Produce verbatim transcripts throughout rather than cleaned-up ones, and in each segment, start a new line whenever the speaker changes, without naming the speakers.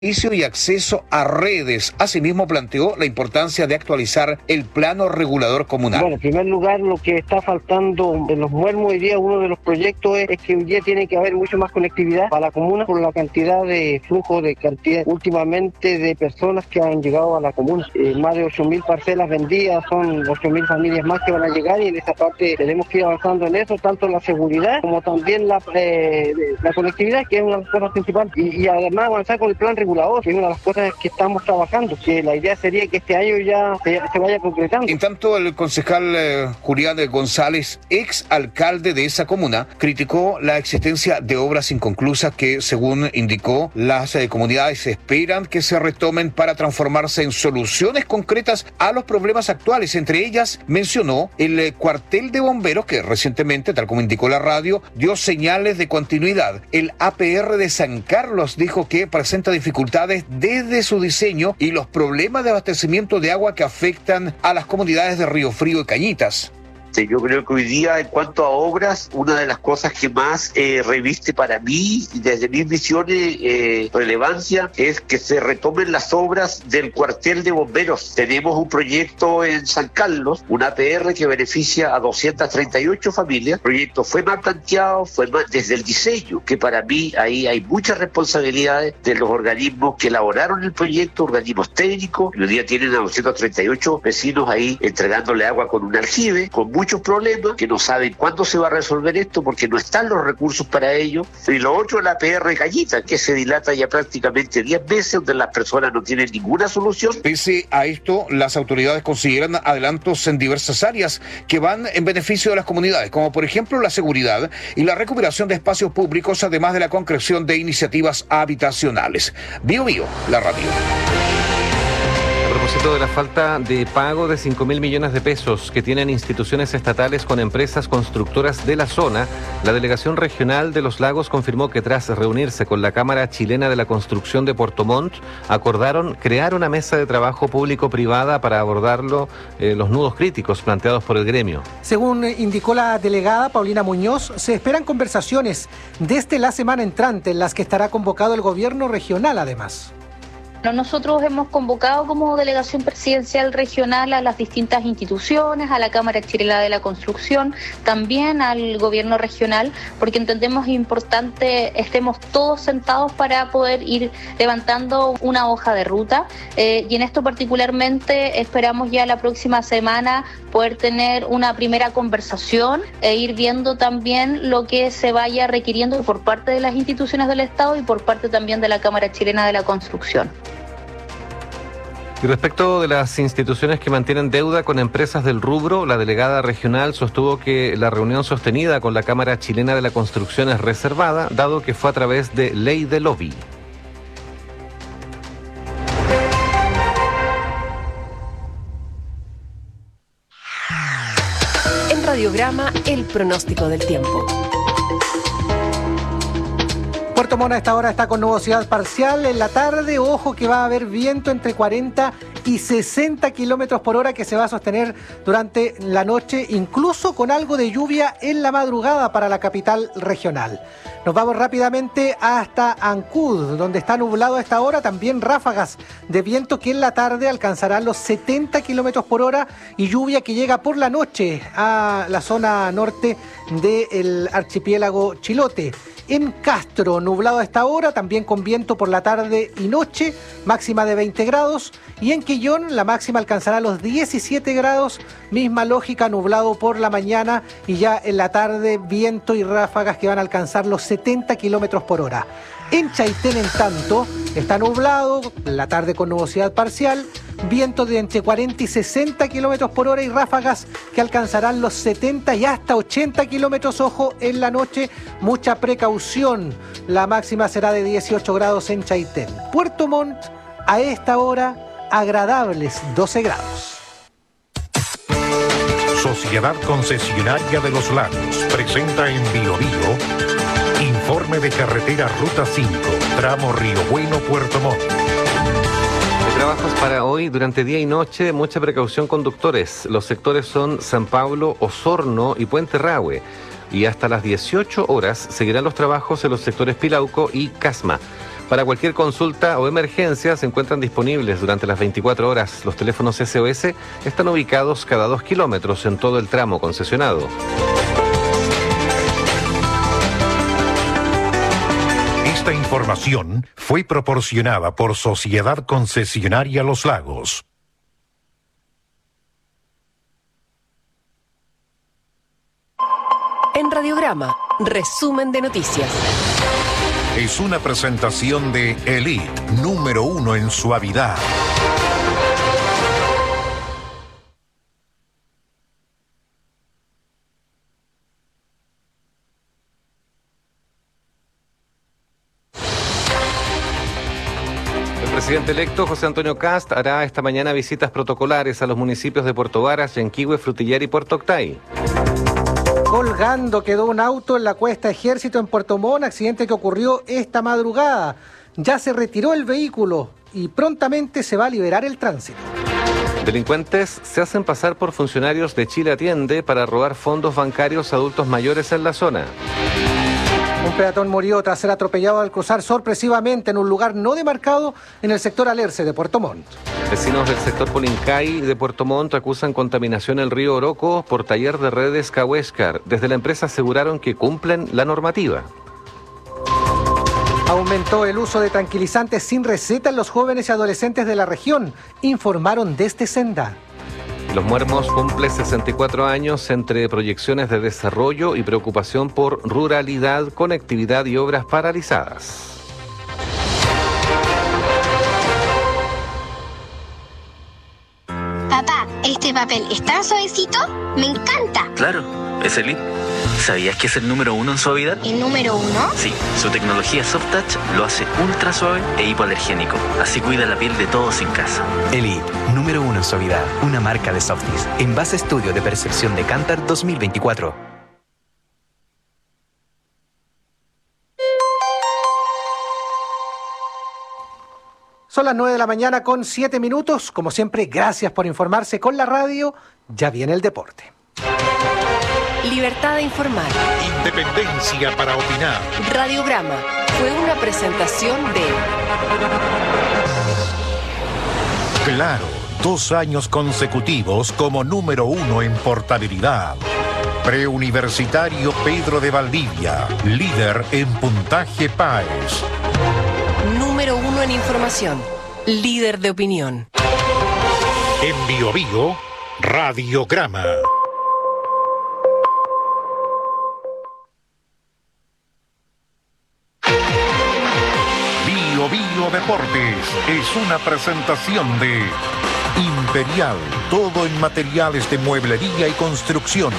y acceso a redes. Asimismo, planteó la importancia de actualizar el plano regulador comunal.
Bueno, en primer lugar, lo que está faltando en Los Muermos hoy día, uno de los proyectos es, es que hoy día tiene que haber mucho más conectividad para la comuna por la cantidad de flujo de cantidad últimamente de personas que han llegado a la comuna. Eh, más de ocho mil parcelas vendidas, son ocho mil familias más que van a llegar y en esa parte tenemos que ir avanzando en eso, tanto la seguridad como también la, eh, la conectividad, que es una de las cosas principales, y, y además avanzar con el plan regulador, que es una de las cosas que estamos trabajando, que la idea sería que este año ya se, se vaya concretando.
En tanto, el concejal eh, Julián González, ex alcalde de esa comuna, criticó la existencia de obras inconclusas que, según indicó, las eh, comunidades esperan que se retomen para transformarse en soluciones concretas a los problemas actuales. Entre ellas, mencionó el eh, cuartel de bomberos que recientemente, tal como indicó la radio, dio señales de continuidad. El A P R de San Carlos dijo que presenta dificultades desde su diseño y los problemas de abastecimiento de agua que afectan a las comunidades de Río Frío y Cañitas.
Yo creo que hoy día, en cuanto a obras, una de las cosas que más eh, reviste para mí, desde mis visiones, eh, relevancia, es que se retomen las obras del cuartel de bomberos. Tenemos un proyecto en San Carlos, un A P R que beneficia a doscientas treinta y ocho familias. El proyecto fue mal planteado, fue mal desde el diseño, que para mí ahí hay muchas responsabilidades de los organismos que elaboraron el proyecto, organismos técnicos, y hoy día tienen a doscientos treinta y ocho vecinos ahí entregándole agua con un aljibe, con muchos problemas, que no saben cuándo se va a resolver esto porque no están los recursos para ello. Y lo otro es la P R Cañita, que se dilata ya prácticamente diez meses, donde las personas no tienen ninguna solución.
Pese a esto, las autoridades consideran adelantos en diversas áreas que van en beneficio de las comunidades, como por ejemplo la seguridad y la recuperación de espacios públicos, además de la concreción de iniciativas habitacionales. Bio Bio, la radio.
A propósito de la falta de pago de cinco mil millones de pesos que tienen instituciones estatales con empresas constructoras de la zona, la Delegación Regional de los Lagos confirmó que tras reunirse con la Cámara Chilena de la Construcción de Puerto Montt, acordaron crear una mesa de trabajo público-privada para abordarlo, eh, los nudos críticos planteados por el gremio.
Según indicó la delegada Paulina Muñoz, se esperan conversaciones desde la semana entrante en las que estará convocado el gobierno regional además.
Nosotros hemos convocado como delegación presidencial regional a las distintas instituciones, a la Cámara Chilena de la Construcción, también al gobierno regional, porque entendemos importante estemos todos sentados para poder ir levantando una hoja de ruta, eh, y en esto particularmente esperamos ya la próxima semana poder tener una primera conversación e ir viendo también lo que se vaya requiriendo por parte de las instituciones del Estado y por parte también de la Cámara Chilena de la Construcción.
Y respecto de las instituciones que mantienen deuda con empresas del rubro, la delegada regional sostuvo que la reunión sostenida con la Cámara Chilena de la Construcción es reservada, dado que fue a través de ley de lobby.
En Radiograma, el pronóstico del tiempo.
Puerto Montt a esta hora está con nubosidad parcial en la tarde. Ojo que va a haber viento entre cuarenta y sesenta kilómetros por hora que se va a sostener durante la noche, incluso con algo de lluvia en la madrugada para la capital regional. Nos vamos rápidamente hasta Ancud, donde está nublado a esta hora, también ráfagas de viento que en la tarde alcanzarán los setenta kilómetros por hora y lluvia que llega por la noche a la zona norte del archipiélago Chilote. En Castro, nublado a esta hora, también con viento por la tarde y noche, máxima de veinte grados. Y en Quillón, la máxima alcanzará los diecisiete grados, misma lógica, nublado por la mañana y ya en la tarde viento y ráfagas que van a alcanzar los setenta kilómetros por hora. En Chaitén, en tanto, está nublado, la tarde con nubosidad parcial, vientos de entre cuarenta y sesenta kilómetros por hora y ráfagas que alcanzarán los setenta y hasta ochenta kilómetros, ojo, en la noche, mucha precaución. La máxima será de dieciocho grados en Chaitén. Puerto Montt, a esta hora, agradables doce grados.
Sociedad Concesionaria de los Lagos presenta en Bio Bio informe de carretera Ruta cinco, tramo Río Bueno, Puerto Montt.
De trabajos para hoy, durante día y noche, mucha precaución conductores. Los sectores son San Pablo, Osorno y Puente Rahue. Y hasta las dieciocho horas seguirán los trabajos en los sectores Pilauco y Casma. Para cualquier consulta o emergencia se encuentran disponibles durante las veinticuatro horas. Los teléfonos S O S están ubicados cada dos kilómetros en todo el tramo concesionado.
Esta información fue proporcionada por Sociedad Concesionaria Los Lagos.
En Radiograma, resumen de noticias.
Es una presentación de Elite, número uno en suavidad.
El presidente electo José Antonio Kast hará esta mañana visitas protocolares a los municipios de Puerto Varas, Yanquihue, Frutillar y Puerto Octay.
Colgando quedó un auto en la Cuesta Ejército en Puerto Montt, accidente que ocurrió esta madrugada. Ya se retiró el vehículo y prontamente se va a liberar el tránsito.
Delincuentes se hacen pasar por funcionarios de Chile Atiende para robar fondos bancarios a adultos mayores en la zona.
Un peatón murió tras ser atropellado al cruzar sorpresivamente en un lugar no demarcado en el sector Alerce de Puerto Montt.
Vecinos del sector Polincay de Puerto Montt acusan contaminación en el río Oroco por taller de redes Cahuéscar. Desde la empresa aseguraron que cumplen la normativa.
Aumentó el uso de tranquilizantes sin receta en los jóvenes y adolescentes de la región, informaron desde Senda.
Los Muermos cumple sesenta y cuatro años entre proyecciones de desarrollo y preocupación por ruralidad, conectividad y obras paralizadas.
Papá, ¿este papel es tan suavecito? ¡Me encanta!
Claro, es Elite. ¿Sabías que es el número uno en suavidad?
¿El número uno?
Sí, su tecnología Soft Touch lo hace ultra suave e hipoalergénico. Así cuida la piel de todos en casa.
Elite, número uno en suavidad, una marca de Softies. En base a estudio de percepción de Kantar dos mil veinticuatro.
Son las nueve de la mañana con siete minutos. Como siempre, gracias por informarse con la radio. Ya viene el deporte.
Libertad de informar.
Independencia para opinar.
Radiograma fue una presentación de...
Claro, dos años consecutivos como número uno en portabilidad. Preuniversitario Pedro de Valdivia, líder en puntaje PAES.
Número uno en información, líder de opinión.
En Bio Bio, Radiograma. Bio Bio Deportes es una presentación de Imperial, todo en materiales de mueblería y construcción.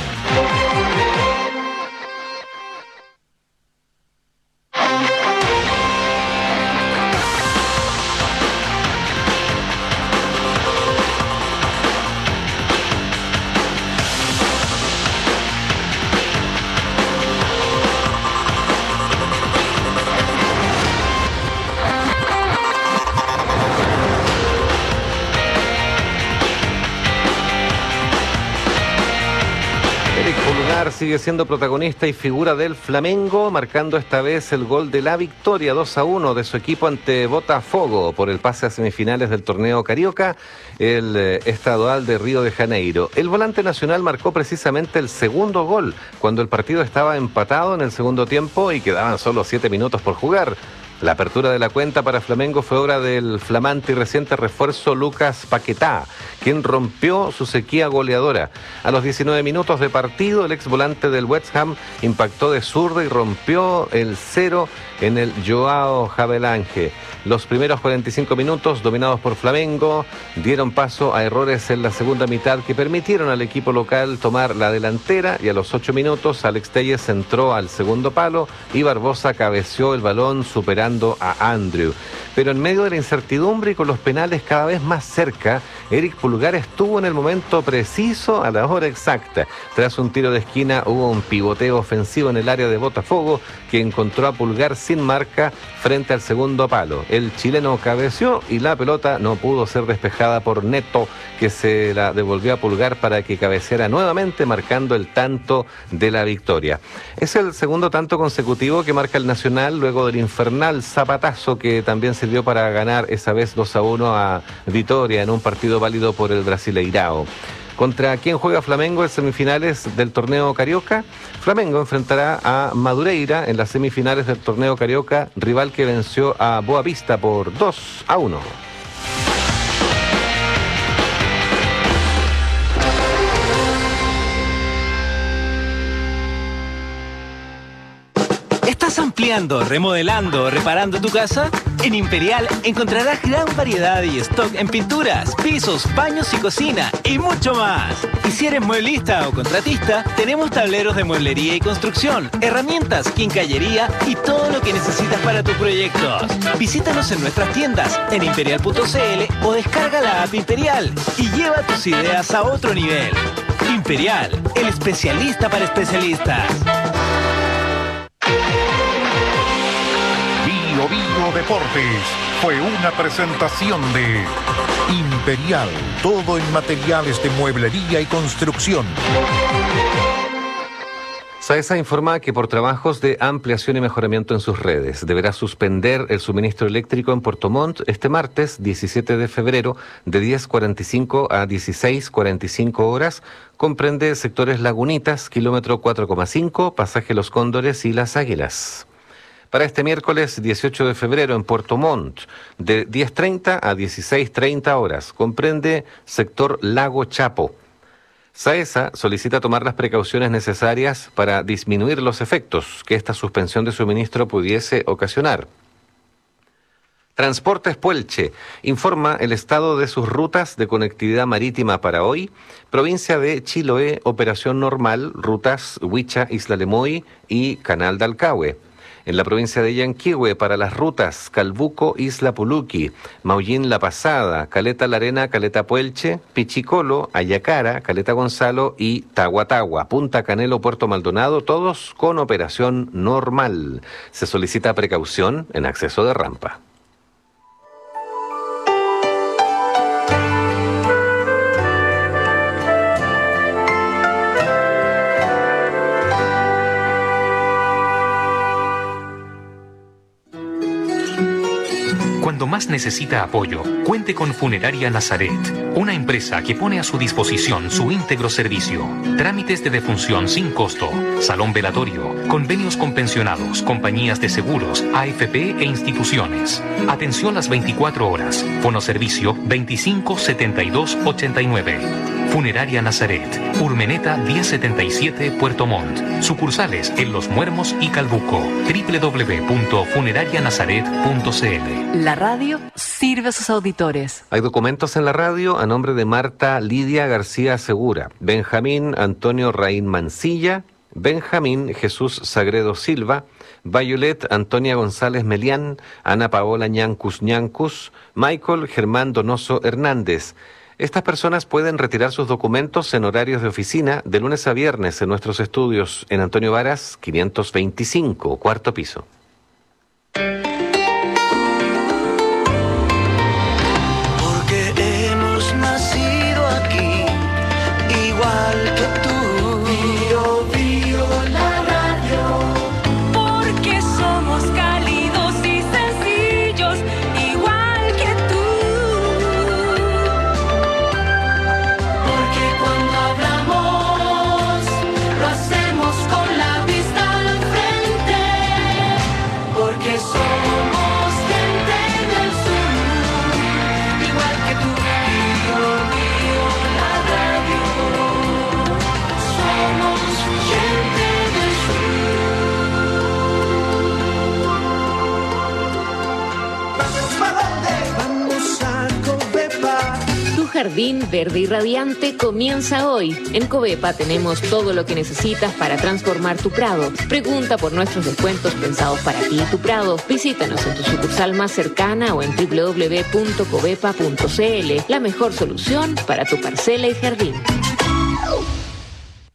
Sigue siendo protagonista y figura del Flamengo, marcando esta vez el gol de la victoria dos a uno de su equipo ante Botafogo por el pase a semifinales del torneo Carioca, el eh, estadual de Río de Janeiro. El volante nacional marcó precisamente el segundo gol cuando el partido estaba empatado en el segundo tiempo y quedaban solo siete minutos por jugar. La apertura de la cuenta para Flamengo fue obra del flamante y reciente refuerzo Lucas Paquetá, quien rompió su sequía goleadora. A los diecinueve minutos de partido, el ex volante del West Ham impactó de zurda y rompió el cero en el Joao Havelange. Los primeros cuarenta y cinco minutos, dominados por Flamengo, dieron paso a errores en la segunda mitad que permitieron al equipo local tomar la delantera, y a los ocho minutos Alex Telles entró al segundo palo y Barbosa cabeció el balón superando a Andrew. Pero en medio de la incertidumbre y con los penales cada vez más cerca, Eric Pulgar estuvo en el momento preciso a la hora exacta. Tras un tiro de esquina hubo un pivoteo ofensivo en el área de Botafogo que encontró a Pulgar sin marca frente al segundo palo. El chileno cabeció y la pelota no pudo ser despejada por Neto, que se la devolvió a Pulgar para que cabeceara nuevamente, marcando el tanto de la victoria. Es el segundo tanto consecutivo que marca el Nacional luego del infernal el zapatazo que también sirvió para ganar esa vez dos a uno a Vitória en un partido válido por el Brasileirao. ¿Contra quién juega Flamengo en semifinales del torneo Carioca? Flamengo enfrentará a Madureira en las semifinales del torneo Carioca, rival que venció a Boavista por dos a uno.
¿Estás ampliando, remodelando o reparando tu casa? En Imperial encontrarás gran variedad y stock en pinturas, pisos, baños y cocina y mucho más. Y si eres mueblista o contratista, tenemos tableros de mueblería y construcción, herramientas, quincallería y todo lo que necesitas para tus proyectos. Visítanos en nuestras tiendas en imperial punto c l o descarga la app Imperial y lleva tus ideas a otro nivel. Imperial, el especialista para especialistas.
Bio Bio Deportes fue una presentación de Imperial, todo en materiales de mueblería y construcción.
SAESA informa que por trabajos de ampliación y mejoramiento en sus redes deberá suspender el suministro eléctrico en Puerto Montt este martes diecisiete de febrero de diez cuarenta y cinco a dieciséis cuarenta y cinco horas. Comprende sectores Lagunitas, kilómetro cuatro coma cinco, pasaje Los Cóndores y Las Águilas. Para este miércoles dieciocho de febrero en Puerto Montt, de diez treinta a dieciséis treinta horas, comprende sector Lago Chapo. SAESA solicita tomar las precauciones necesarias para disminuir los efectos que esta suspensión de suministro pudiese ocasionar. Transportes Puelche informa el estado de sus rutas de conectividad marítima para hoy. Provincia de Chiloé, operación normal, rutas Huicha, Isla Lemoy y Canal de Alcahue. En la provincia de Yanquihue, para las rutas Calbuco, Isla Puluqui, Maullín La Pasada, Caleta La Arena, Caleta Puelche, Pichicolo, Ayacara, Caleta Gonzalo y Tahuatahua, Punta Canelo, Puerto Maldonado, todos con operación normal. Se solicita precaución en acceso de rampa.
Cuando más necesita apoyo, cuente con Funeraria Nazaret, una empresa que pone a su disposición su íntegro servicio. Trámites de defunción sin costo, salón velatorio, convenios con pensionados, compañías de seguros, A F P e instituciones. Atención las veinticuatro horas. Fonoservicio veinticinco setenta y dos ochenta y nueve. Funeraria Nazaret, Urmeneta diez setenta y siete, Puerto Montt. Sucursales en Los Muermos y Calbuco. doble u doble u doble u punto funeraria nazaret punto c l.
La radio sirve a sus auditores.
Hay documentos en la radio a nombre de Marta Lidia García Segura, Benjamín Antonio Raín Mancilla, Benjamín Jesús Sagredo Silva, Violet Antonia González Melián, Ana Paola Ñancus Ñancus, Michael Germán Donoso Hernández. Estas personas pueden retirar sus documentos en horarios de oficina de lunes a viernes en nuestros estudios en Antonio Varas, quinientos veinticinco, cuarto piso.
Porque hemos nacido aquí, igual que tú. Bio, bio, la radio.
Porque somos cálidos y sencillos, igual que tú.
Porque cuando hablamos, lo hacemos con la vista al frente. Porque somos gente del sur, igual que tú. Bio, bio, la radio. Somos gente del sur. Vamos a Covepa.
Tu jardín verde y radiante comienza hoy. En Covepa tenemos todo lo que necesitas para transformar tu prado. Pregunta por nuestros descuentos pensados para ti y tu prado. Visítanos en tu sucursal más cercana o en doble u doble u doble u punto covepa punto c l. La mejor solución para tu parcela y jardín.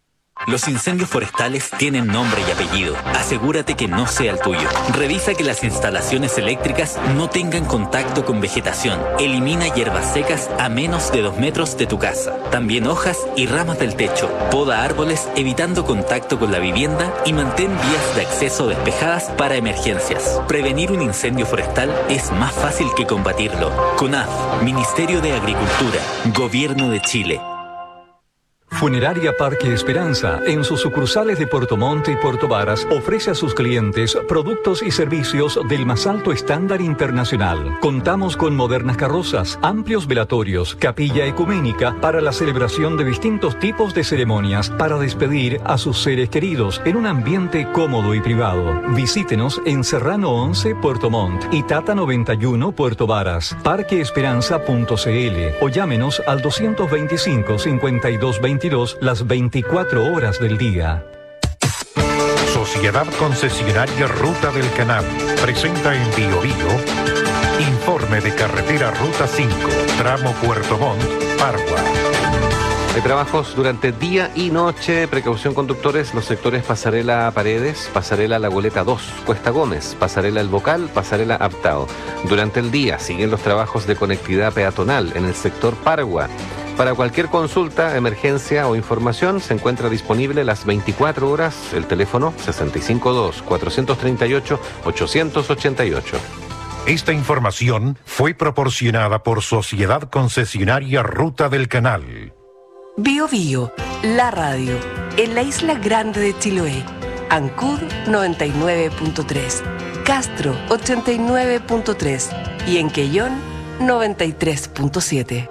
Los incendios forestales tienen nombre y apellido. Asegúrate que no sea el tuyo. Revisa que las instalaciones eléctricas no tengan contacto con vegetación. Elimina hierbas secas a menos de dos metros de tu casa. También hojas y ramas del techo. Poda árboles evitando contacto con la vivienda y mantén vías de acceso despejadas para emergencias. Prevenir un incendio forestal es más fácil que combatirlo. CONAF, Ministerio de Agricultura, Gobierno de Chile.
Funeraria Parque Esperanza, en sus sucursales de Puerto Montt y Puerto Varas, ofrece a sus clientes productos y servicios del más alto estándar internacional. Contamos con modernas carrozas, amplios velatorios, capilla ecuménica para la celebración de distintos tipos de ceremonias para despedir a sus seres queridos en un ambiente cómodo y privado. Visítenos en Serrano once, Puerto Montt y Tata noventa y uno, Puerto Varas, parque esperanza punto c l o llámenos al doscientos veinticinco, cincuenta y dos veintidós las veinticuatro horas del día.
Sociedad Concesionaria Ruta del Canal presenta en Bio Bio informe de carretera Ruta cinco, tramo Puerto Montt, Pargua.
Hay trabajos durante día y noche. Precaución conductores, los sectores Pasarela Paredes, Pasarela La Goleta dos, Cuesta Gómez, Pasarela El Bocal, Pasarela Aptao. Durante el día siguen los trabajos de conectividad peatonal en el sector Pargua. Para cualquier consulta, emergencia o información, se encuentra disponible las veinticuatro horas el teléfono sesenta y cinco dos, cuatrocientos treinta y ocho, ochocientos ochenta y ocho.
Esta información fue proporcionada por Sociedad Concesionaria Ruta del Canal.
Bio Bio, la radio, en la isla grande de Chiloé. Ancud noventa y nueve punto tres, Castro ochenta y nueve punto tres y en Quellón noventa y tres punto siete.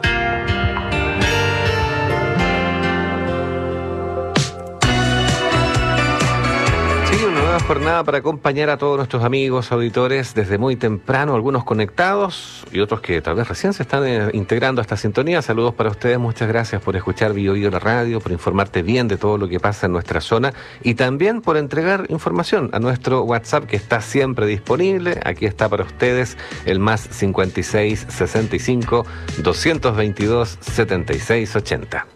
Jornada para acompañar a todos nuestros amigos auditores desde muy temprano, algunos conectados y otros que tal vez recién se están eh, integrando a esta sintonía. Saludos para ustedes, muchas gracias por escuchar Bio Bio la radio, por informarte bien de todo lo que pasa en nuestra zona y también por entregar información a nuestro WhatsApp que está siempre disponible. Aquí está para ustedes el más cincuenta y seis, sesenta y cinco, doscientos veintidós, setenta y seis, ochenta.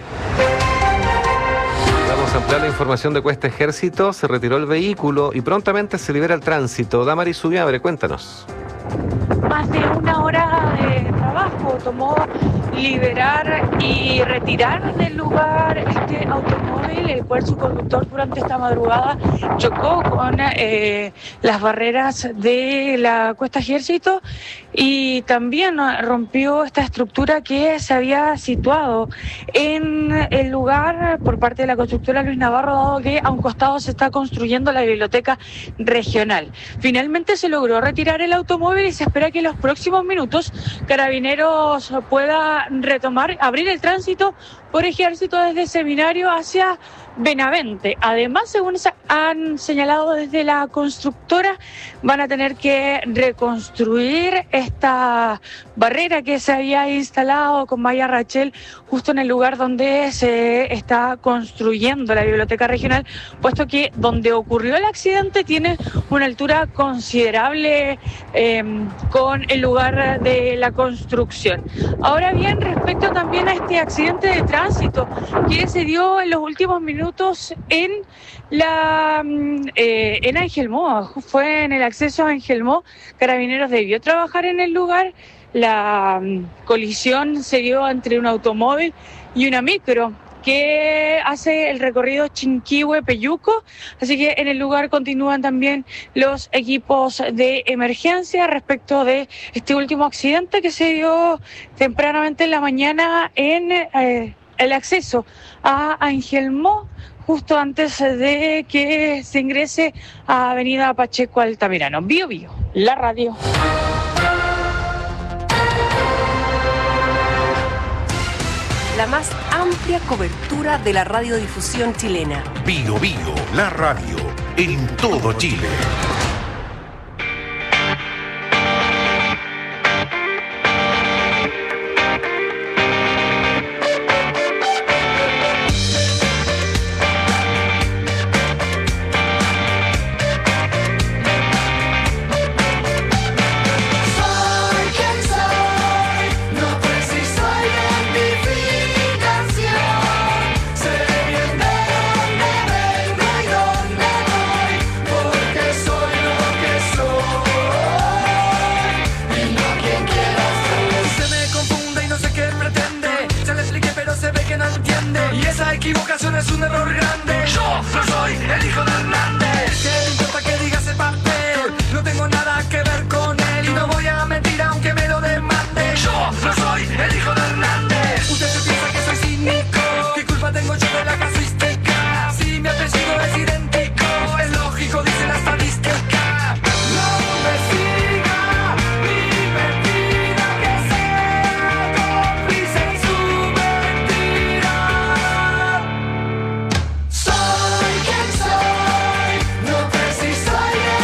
Ampliar la información de Cuesta Ejército, se retiró el vehículo y prontamente se libera el tránsito. Damaris Subiabre, cuéntanos.
Más de una hora de trabajo tomó liberar y retirar del lugar este automóvil, el cual su conductor durante esta madrugada chocó con eh, las barreras de la Cuesta Ejército y también rompió esta estructura que se había situado en el lugar por parte de la constructora Luis Navarro, dado que a un costado se está construyendo la biblioteca regional. Finalmente se logró retirar el automóvil y se espera que en los próximos minutos Carabineros pueda retomar, abrir el tránsito por Ejército desde Seminario hacia Benavente. Además, según han señalado desde la constructora, van a tener que reconstruir esta barrera que se había instalado con malla Rachel justo en el lugar donde se está construyendo la biblioteca regional, puesto que donde ocurrió el accidente tiene una altura considerable eh, con el lugar de la construcción. Ahora bien, respecto también a este accidente de tránsito que se dio en los últimos minutos en la eh, en Angelmó, fue en el acceso a Angelmó. Carabineros debió trabajar en el lugar. La um, colisión se dio entre un automóvil y una micro que hace el recorrido Chinquihue-Peyuco, así que en el lugar continúan también los equipos de emergencia respecto de este último accidente que se dio tempranamente en la mañana en eh, el acceso a Angelmó, justo antes de que se ingrese a Avenida Pacheco Altamirano. Bio Bio, la radio.
La más amplia cobertura de la radiodifusión chilena.
Bio Bio, la radio, en todo Chile.
Sé bien de dónde no es un error grande. Yo no soy el hijo de Hernández. ¿Qué me importa que digas el papel? No tengo nada que ver con él y no voy a mentir aunque me lo demande. Yo no soy el hijo de Hernández. Usted se piensa que soy cínico. ¿Qué culpa tengo yo de la casuística? Si mi apellido es idéntico, es lógico, dice la estadística. No me siga ni me pida que sea cómplice en su mentira. Soy quien soy, no preciso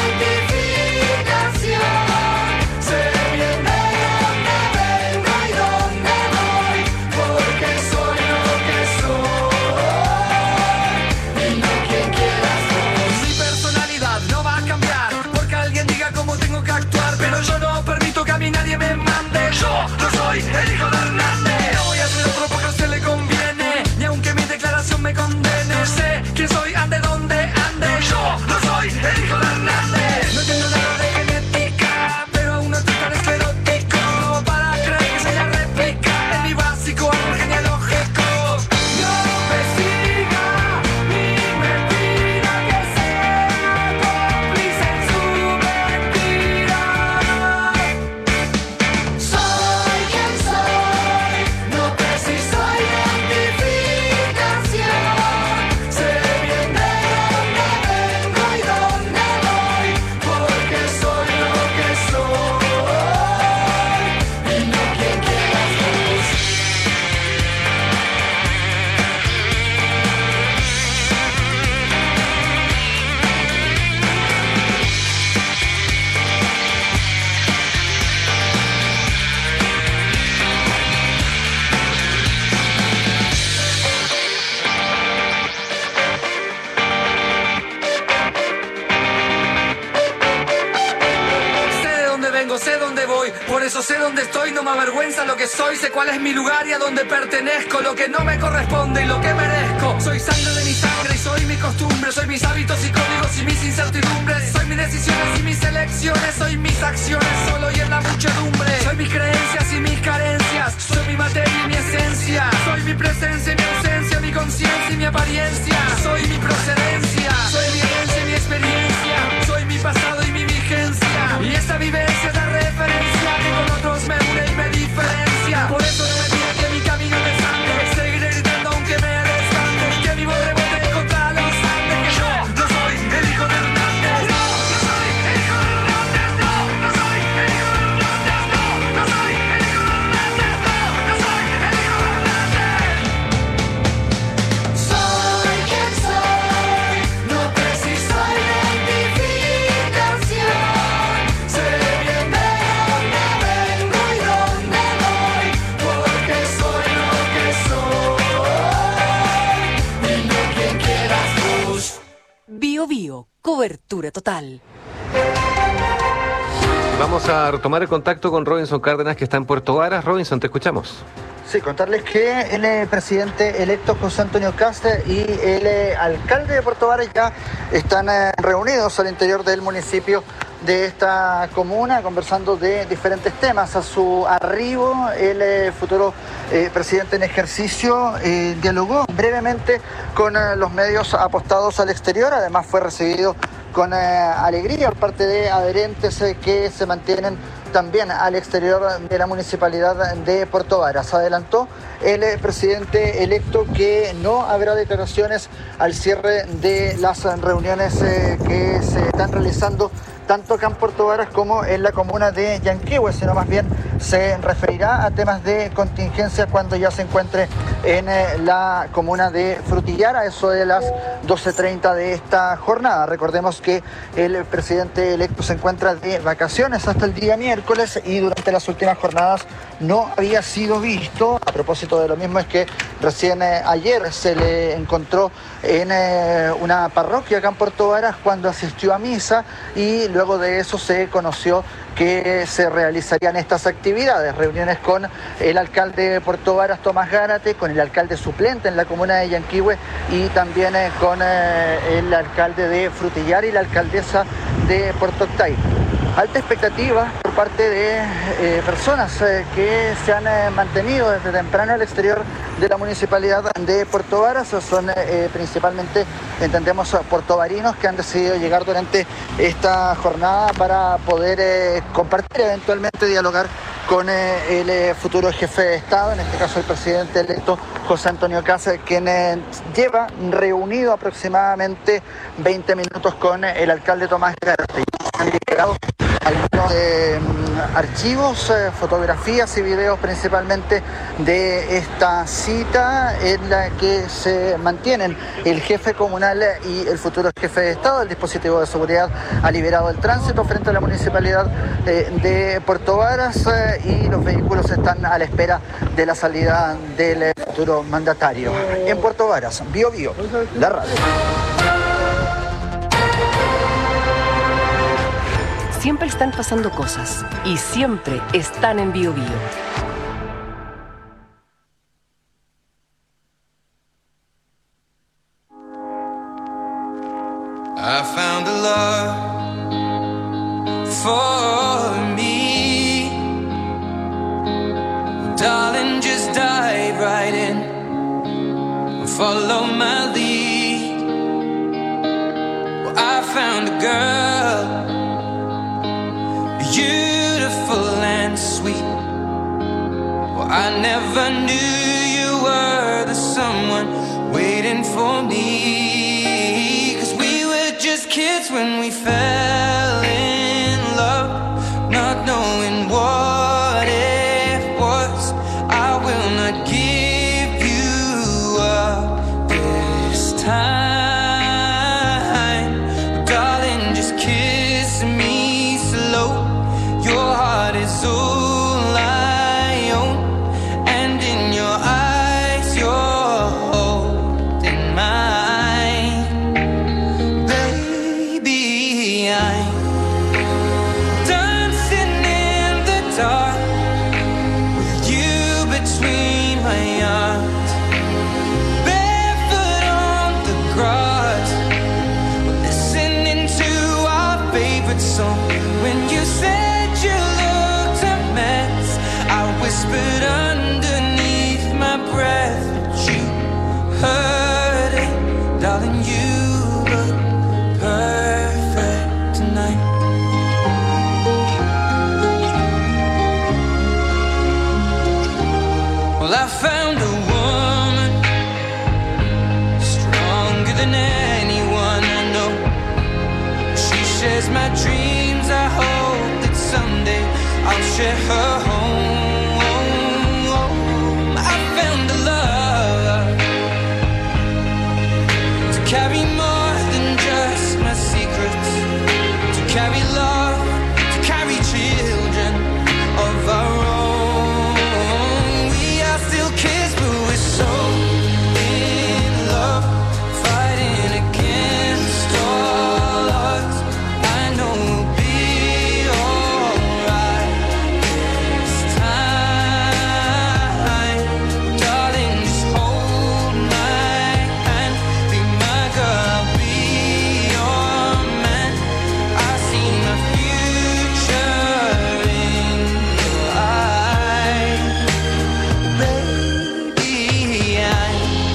identificación. Sé bien de dónde vengo y dónde voy, porque soy lo que soy y no quien quieras vos. Mi personalidad no va a cambiar porque alguien diga cómo tengo que actuar, pero yo no permito que a mí nadie me mande. Yo no soy el hijo de Hernández. No voy a hacer otro porque a usted le conviene, ni aunque mi declaración me condene. Sé quién soy, ande donde ande. Yo no soy el hijo de Hernández. No entiendo nada de genética, pero aún no estoy tan esclerótico para creer que soy la réplica en mi básico árbol genealógico. No me siga ni me pida que sea cómplice en su mentira. Soy quien soy, no preciso identificación. Sé bien de dónde vengo y dónde voy, porque soy lo que soy y no quien quieras vos. Sé de dónde vengo, sé dónde voy, por eso sé dónde estoy, no me avergüenza lo que soy, sé cuál es mi lugar y a dónde pertenezco, lo que no me corresponde y lo que merezco. Soy sangre de mi sangre y soy mi costumbre, soy mis hábitos y códigos y mis incertidumbres, soy mis decisiones y mis elecciones, soy mis acciones solo y en la muchedumbre, soy mis creencias y mis carencias, soy mi materia y mi esencia, soy mi presencia y mi ausencia, mi conciencia y mi apariencia, soy mi procedencia, soy mi herencia y mi experiencia, soy mi pasado y mi vigencia, y esa vivencia es la referencia que con otros me une y me diferencia. Por eso no me pide que mi camino me sangre, seguiré gritando aunque me desbande, que mi voz rebote contra los Andes, que yo no soy el hijo de Hernández. No, no soy el hijo de Hernández. No, no soy el hijo de Hernández. No, no soy el hijo de Hernández. No, no soy el hijo de Hernández. Soy quien soy, no preciso identificación. Sé bien de dónde vengo y dónde voy, porque soy lo que soy y no quien quieras vos.
Bio Bio, cobertura total.
Vamos a retomar el contacto con Robinson Cárdenas, que está en Puerto Varas. Robinson, te escuchamos.
Sí, contarles que el eh, presidente electo José Antonio Kast y el eh, alcalde de Puerto Varas ya están eh, reunidos al interior del municipio de esta comuna, conversando de diferentes temas. A su arribo, el eh, futuro eh, presidente en ejercicio eh, dialogó brevemente con eh, los medios apostados al exterior. Además fue recibido con eh, alegría por parte de adherentes eh, que se mantienen también al exterior de la municipalidad de Puerto Varas. Adelantó el eh, presidente electo que no habrá declaraciones al cierre de las reuniones eh, que se están realizando tanto acá en Puerto Varas como en la comuna de Yanquihue, sino más bien se referirá a temas de contingencia cuando ya se encuentre en eh, la comuna de Frutillar, a eso de las doce treinta de esta jornada. Recordemos que el presidente electo se encuentra de vacaciones hasta el día miércoles y durante las últimas jornadas no había sido visto. A propósito de lo mismo es que recién eh, ayer se le encontró en eh, una parroquia acá en Puerto Varas cuando asistió a misa y luego de eso se conoció que se realizarían estas actividades, reuniones con el alcalde de Puerto Varas, Tomás Gárate, con el alcalde suplente en la comuna de Yanquihue y también eh, con eh, el alcalde de Frutillar y la alcaldesa de Puerto Octay. alta expectativa por parte de eh, personas eh, que se han eh, mantenido desde temprano al exterior de la municipalidad de Puerto Varas. Son eh, principalmente, entendemos, puertovarinos que han decidido llegar durante esta jornada para poder eh, compartir, eventualmente dialogar con eh, el eh, futuro jefe de Estado, en este caso el presidente electo José Antonio Kast, quien eh, lleva reunido aproximadamente veinte minutos con eh, el alcalde Tomás Garte. Han llegado algunos eh, archivos, eh, fotografías y videos principalmente de esta cita en la que se mantienen el jefe comunal y el futuro jefe de Estado. El dispositivo de seguridad ha liberado el tránsito frente a la municipalidad eh, de Puerto Varas eh, y los vehículos están a la espera de la salida del futuro mandatario. En Puerto Varas, Bio Bio, la radio.
Siempre están pasando cosas y siempre están en Bio Bio.
I found a love for me. Darling, just dive right in. Follow my lead. Well, I found a girl, beautiful and sweet. Well, I never knew you were the someone waiting for me. 'Cause we were just kids when we fell in love, not knowing what it was. I will not give you up this time, darling, just kiss me slow. Your heart is all I own, and in your eyes you're holding mine. Baby, I'm dancing in the dark with you between my arms, barefoot on the grass, listening to our favorite song. When you said you looked a mess, I whispered underneath my breath, but you heard it, darling, you look perfect tonight. Well, I found a woman stronger than anyone I know. She shares my dreams. I hope that someday I'll share her home. I found a love to carry more than just my secrets, to carry love, to carry children of our own. We are still kids, but we're so in love, fighting against all odds. I know we'll be alright this time, darling, just hold my hand, be my girl, I'll be your man. I see my future in your eyes. Baby, I'm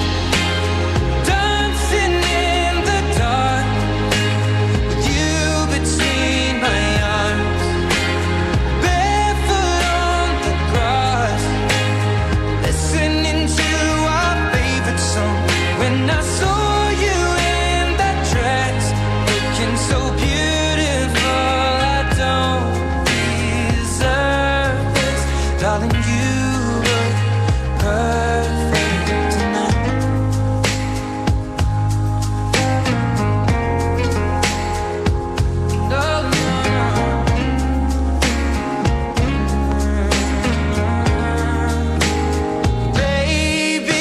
dancing in the dark with you between my arms, barefoot on the grass, listening to our favorite song. When I saw you in that dress, looking so beautiful, I don't deserve this, darling, you look perfect tonight. No, no, baby,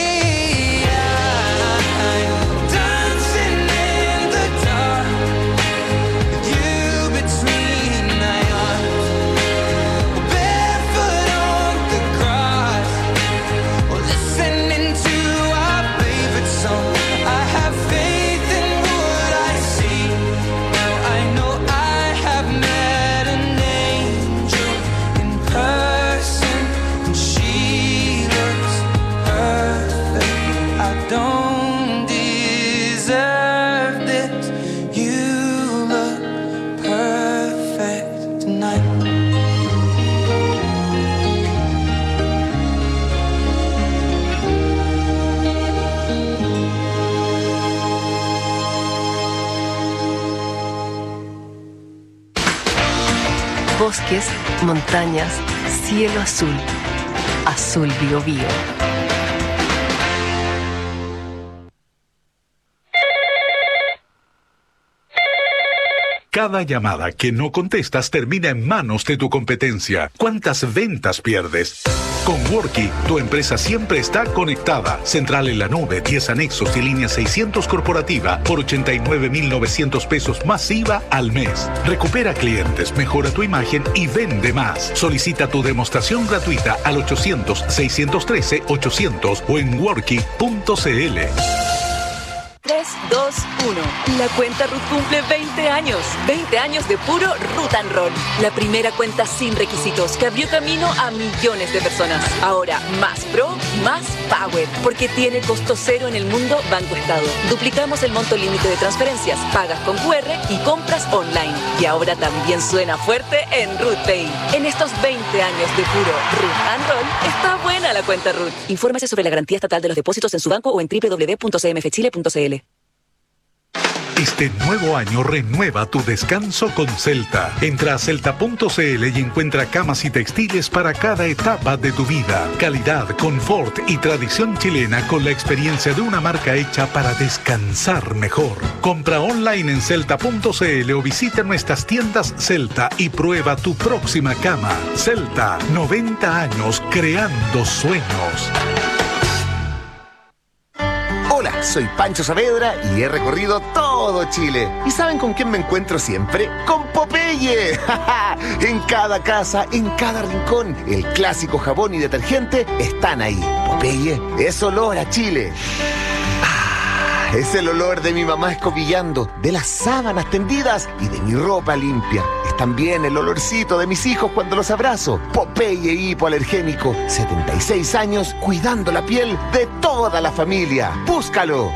I'm dancing in the dark with you between my arms, barefoot on the grass, or
bosques, montañas, cielo azul. Azul Biobío.
Cada llamada que no contestas termina en manos de tu competencia. ¿Cuántas ventas pierdes? Con Worky, tu empresa siempre está conectada. Central en la nube, diez anexos y línea seiscientos corporativa por ochenta y nueve mil novecientos pesos más I V A al mes. Recupera clientes, mejora tu imagen y vende más. Solicita tu demostración gratuita al ochocientos, seiscientos trece, ochocientos o en worky punto c l.
tres, dos, uno. La cuenta Ruth cumple veinte años. veinte años de puro Ruth and Roll. La primera cuenta sin requisitos que abrió camino a millones de personas. Ahora más pro, más power. Porque tiene costo cero en el mundo Banco Estado. Duplicamos el monto límite de transferencias, pagas con Q R y compras online. Y ahora también suena fuerte en Ruth Pay. En estos veinte años de puro Ruth and Roll, está buena la cuenta Ruth. Infórmese sobre la garantía estatal de los depósitos en su banco o en doble u doble u doble u punto c m f chile punto c l.
Este nuevo año renueva tu descanso con Celta. Entra a celta punto c l y encuentra camas y textiles para cada etapa de tu vida. Calidad, confort y tradición chilena con la experiencia de una marca hecha para descansar mejor. Compra online en celta punto c l o visita nuestras tiendas Celta y prueba tu próxima cama. Celta, noventa años creando sueños.
Hola, soy Pancho Saavedra y he recorrido todo Chile. ¿Y saben con quién me encuentro siempre? ¡Con Popeye! En cada casa, en cada rincón, el clásico jabón y detergente están ahí. Popeye es olor a Chile. Ah, es el olor de mi mamá escobillando, de las sábanas tendidas y de mi ropa limpia. Es también el olorcito de mis hijos cuando los abrazo. Popeye hipoalergénico, setenta y seis años cuidando la piel de toda la familia. ¡Búscalo!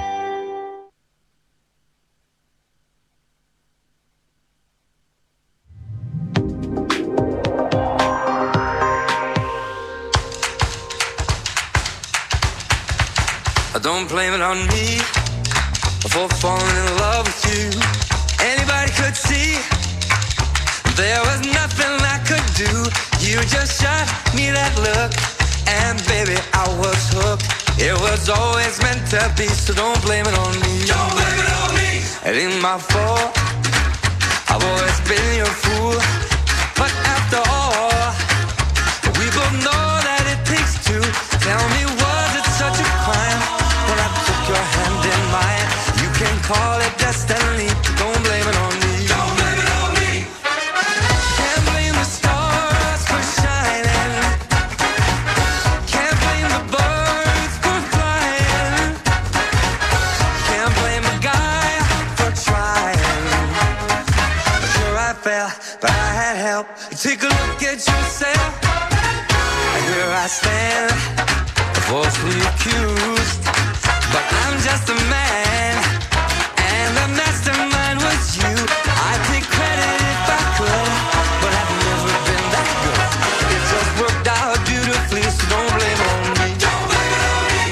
Don't blame it on me for falling in love with you. Anybody could see there was nothing I could do. You just shot me that look, and baby, I was hooked. It was always meant to be, so don't blame it on me. Don't blame it on me. It ain't my fault. I've always been your fool, but after all, we both know that it takes two. Tell me, was it such a crime when I took your hand in mine? You can call it destiny, don't blame it on me. Don't blame it on me. Can't blame the stars for shining. Can't blame the birds for flying. Can't blame a guy for trying. Sure I fell, but I had help. Take a look at yourself. Here I stand, falsely accused, but I'm just a man, and the mastermind was you. I'd take credit if I could, but I've never been that good. It just worked out beautifully, so don't blame it on me. Don't blame it on me.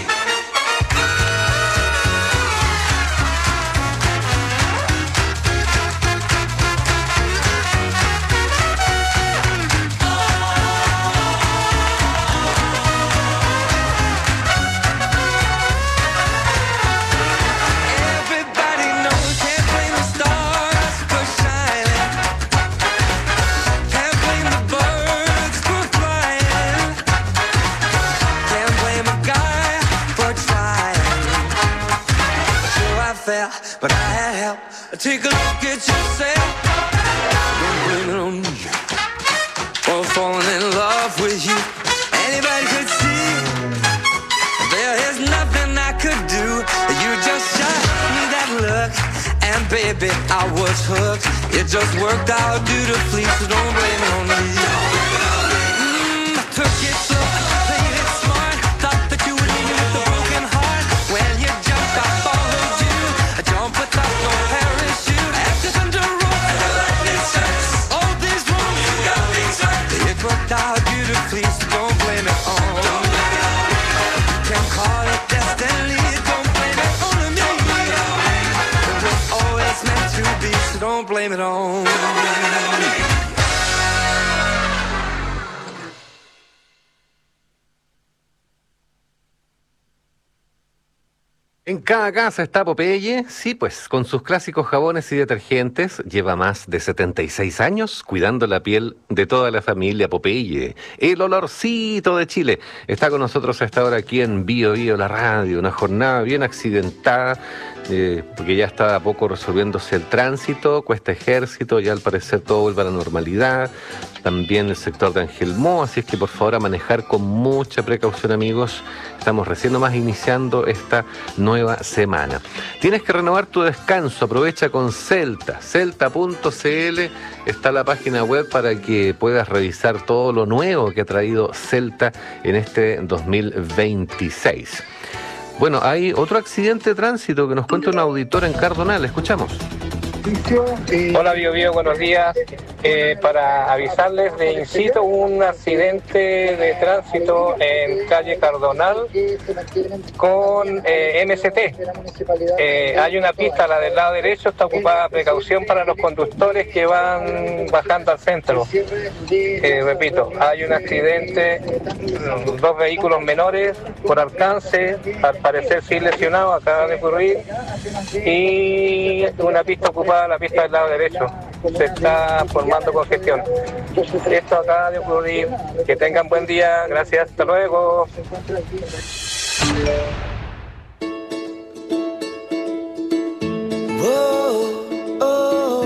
Everybody knows, can't blame the stars for shining. Can't blame the birds for flying. Can't blame a guy for trying. Sure I fell, but I had help. Take a look at yourself. Don't blame it on me for falling in love with you. Anybody could see there is nothing I could do. You just shot me that look, and baby, I was hooked. It just worked out beautifully, so don't blame it on me. Mm, I took it slow, played it smart. Thought that you would leave me with a broken heart. When you jumped, I followed you. I jumped without no parachute. After thunder rolls and the lightning strikes, all these wrongs you got things right. It worked out beautifully, so don't blame it on me. Can call it destiny, don't blame it on me. It was always meant to be, so don't blame it on me.
En cada casa está Popeye, sí, pues con sus clásicos jabones y detergentes, lleva más de setenta y seis años cuidando la piel de toda la familia Popeye. El olorcito de Chile está con nosotros a esta hora aquí en Bio Bio la radio, una jornada bien accidentada, eh, porque ya está a poco resolviéndose el tránsito, Cuesta Ejército, ya al parecer todo vuelve a la normalidad, también el sector de Angelmó, así es que por favor a manejar con mucha precaución, amigos. Estamos recién nomás iniciando esta nueva semana. Tienes que renovar tu descanso, aprovecha con Celta, celta punto c l, está la página web para que puedas revisar todo lo nuevo que ha traído Celta en este dos mil veintiséis. Bueno, hay otro accidente de tránsito que nos cuenta un auditor en Cardonal, escuchamos.
Hola Bio Bio, buenos días. Eh, para avisarles de incito un accidente de tránsito en calle Cardonal con eh, M S T. Eh, hay una pista a la del lado derecho, está ocupada, precaución para los conductores que van bajando al centro. Eh, repito, hay un accidente, dos vehículos menores por alcance, al parecer sí lesionados, acaba de ocurrir, y una pista ocupada, la pista del lado derecho, se está formando congestión. Esto acaba de ocurrir. Que tengan buen día, gracias, hasta luego.
Whoa, oh,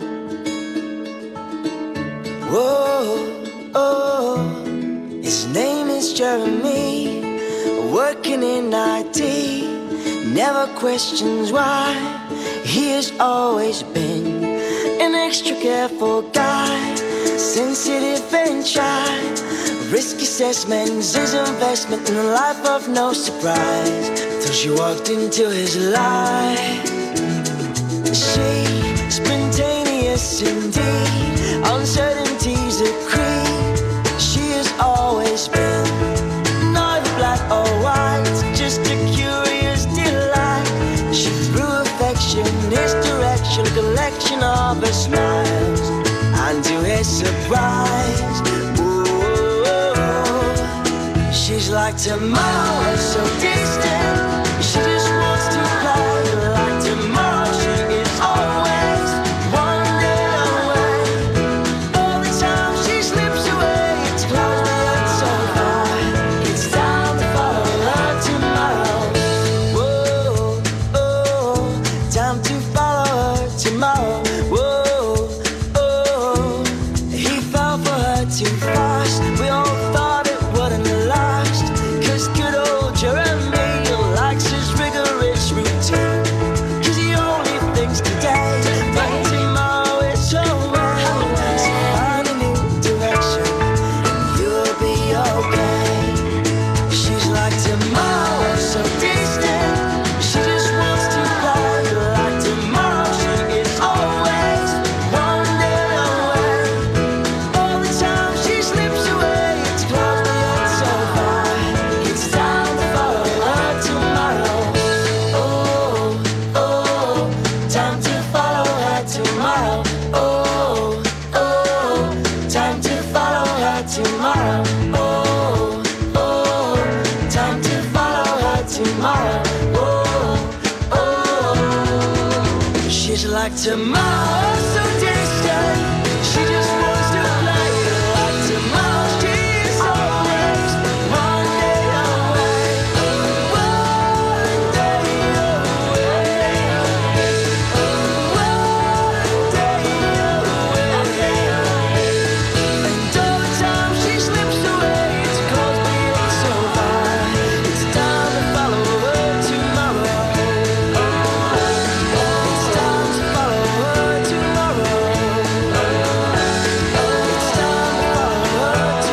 whoa, oh. His name is Jeremy, working in I T, never questions why. He has always been an extra careful guy, sensitive and shy. Risk assessments, his investment in a life of no surprise. Till she walked into his life. She, spontaneous indeed, uncertainties a creed. She has always been neither black or white, just a curious delight. She threw affection, his direction, collection of her smiles, and to his surprise, ooh, she's like tomorrow, so distant. She just wants to play like tomorrow. She is always one day away. All the time she slips away, it's close but so far. It's time to follow her tomorrow. Whoa, oh, time to follow her tomorrow. Whoa, oh, he fell for her too fast. We all thought it wouldn't last, 'cause good old Jeremy likes his rigorous routine. 'Cause he only thinks today, but tomorrow is away. So find a new direction and you'll be okay. She's like tomorrow, so distant. She just wants to play like tomorrow. She is always one day away. All the time she slips away, it's close but so far. It's time to follow her tomorrow. Oh, oh, time to follow her tomorrow. Oh, oh, time to follow her tomorrow. Oh, oh, time to follow her tomorrow. Oh, oh, she's like tomorrow, so distant. She just wants to play like tomorrow. She's always one day away. One day away. One day away. And all the time she slips away, it's close but it's so far. It's time to follow her tomorrow. It's time to follow her tomorrow. It's time to follow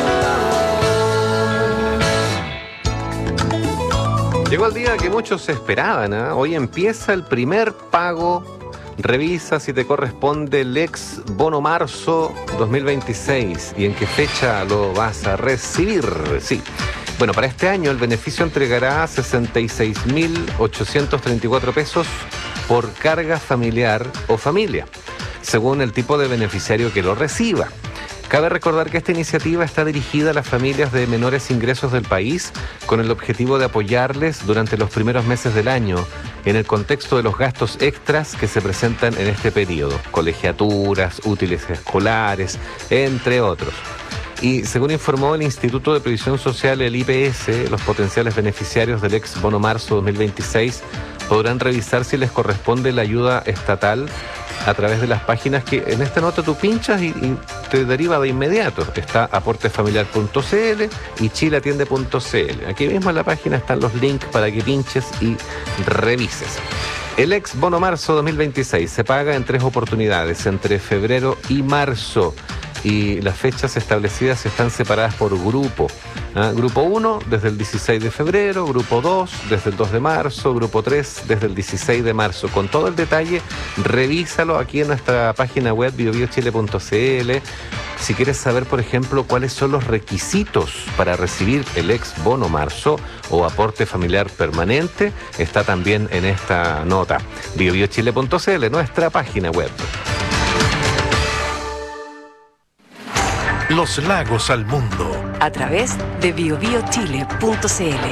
her tomorrow.
Llegó el día que muchos esperaban, ¿eh? Hoy empieza el primer pago. Revisa si te corresponde el ex bono marzo dos mil veintiséis y en qué fecha lo vas a recibir. Sí. Bueno, para este año el beneficio entregará sesenta y seis mil ochocientos treinta y cuatro pesos por carga familiar o familia, según el tipo de beneficiario que lo reciba. Cabe recordar que esta iniciativa está dirigida a las familias de menores ingresos del país con el objetivo de apoyarles durante los primeros meses del año en el contexto de los gastos extras que se presentan en este periodo, colegiaturas, útiles escolares, entre otros. Y según informó el Instituto de Previsión Social, el I P S, los potenciales beneficiarios del ex Bono Marzo dos mil veintiséis podrán revisar si les corresponde la ayuda estatal a través de las páginas que en esta nota tú pinchas y, y te deriva de inmediato. Está aportefamiliar punto c l y chileatiende punto c l. Aquí mismo en la página están los links para que pinches y revises. El ex Bono Marzo dos mil veintiséis se paga en tres oportunidades, entre febrero y marzo. Y las fechas establecidas están separadas por grupo. ¿Ah? Grupo uno desde el dieciséis de febrero, Grupo dos desde el dos de marzo, Grupo tres desde el dieciséis de marzo. Con todo el detalle, revísalo aquí en nuestra página web bio bio chile punto c l. Si quieres saber, por ejemplo, cuáles son los requisitos para recibir el ex Bono Marzo o aporte familiar permanente, está también en esta nota. bio bio chile punto c l, nuestra página web.
Los lagos al mundo.
A través de bio bio chile punto c l.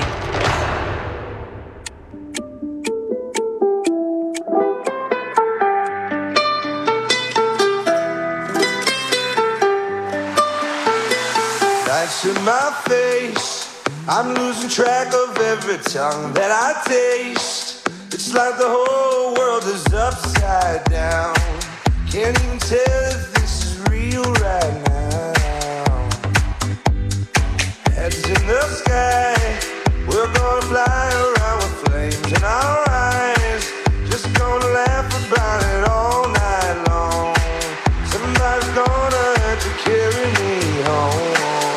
Lights in my face, I'm losing track of every tongue that I taste. It's like the whole world is upside down. Can't even tell if this is real right now. Heads in the sky, we're gonna fly around with flames in our eyes. Just gonna laugh about it all night long. Somebody's gonna have to carry me home.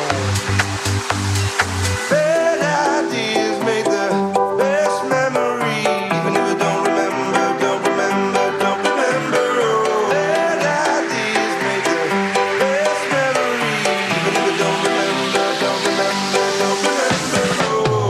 Bad ideas make the best memory. Even if I don't remember, don't remember, don't remember. Oh, bad ideas make the best memory. Even if I don't remember, don't remember, don't remember. Oh.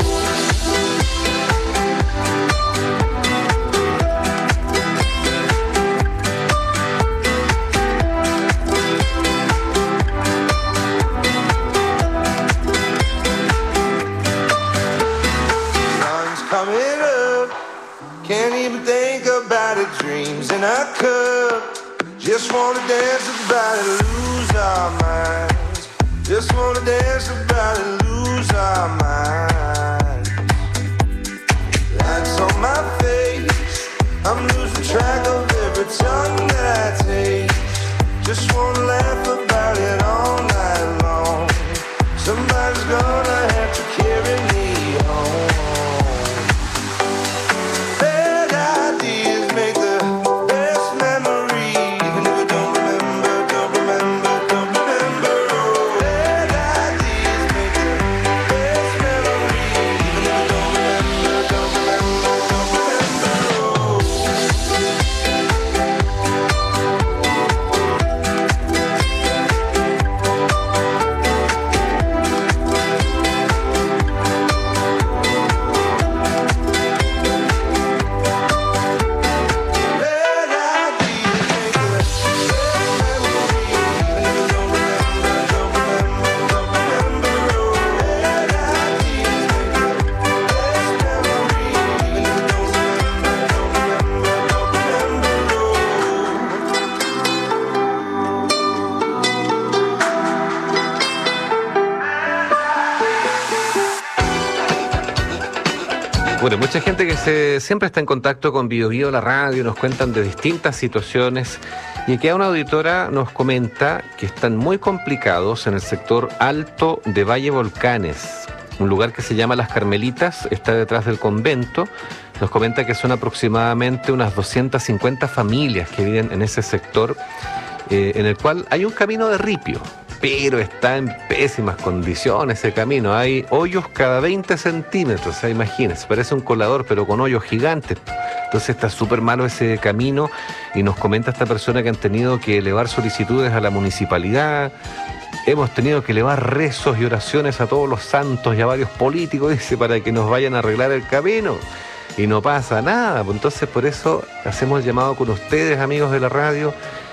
Sun's coming up, can't even think about it. Dreams in a cup, just wanna dance about it, lose our minds. Just wanna dance about it, lose our minds. Lights on my face, I'm losing track of every tongue that I taste. Just wanna laugh about it all night long. Somebody's gonna have to carry me home. Bad ideas make the best memory. Even if I don't remember, don't remember, don't remember. Oh, bad ideas make the best memory. Even if I don't remember, don't remember, don't remember. Oh.
Bueno, mucha gente que se, siempre está en contacto con Bio Bio, la radio, nos cuentan de distintas situaciones. Y aquí una auditora nos comenta que están muy complicados en el sector alto de Valle Volcanes, un lugar que se llama Las Carmelitas, está detrás del convento. Nos comenta que son aproximadamente unas doscientas cincuenta familias que viven en ese sector, eh, en el cual hay un camino de ripio, pero está en pésimas condiciones ese camino. Hay hoyos cada veinte centímetros, o sea, imagínense, parece un colador, pero con hoyos gigantes. Entonces está súper malo ese camino y nos comenta esta persona que han tenido que elevar solicitudes a la municipalidad. Hemos tenido que elevar rezos y oraciones a todos los santos y a varios políticos, dice, para que nos vayan a arreglar el camino. Y no pasa nada. Entonces por eso hacemos el llamado con ustedes, amigos de la radio,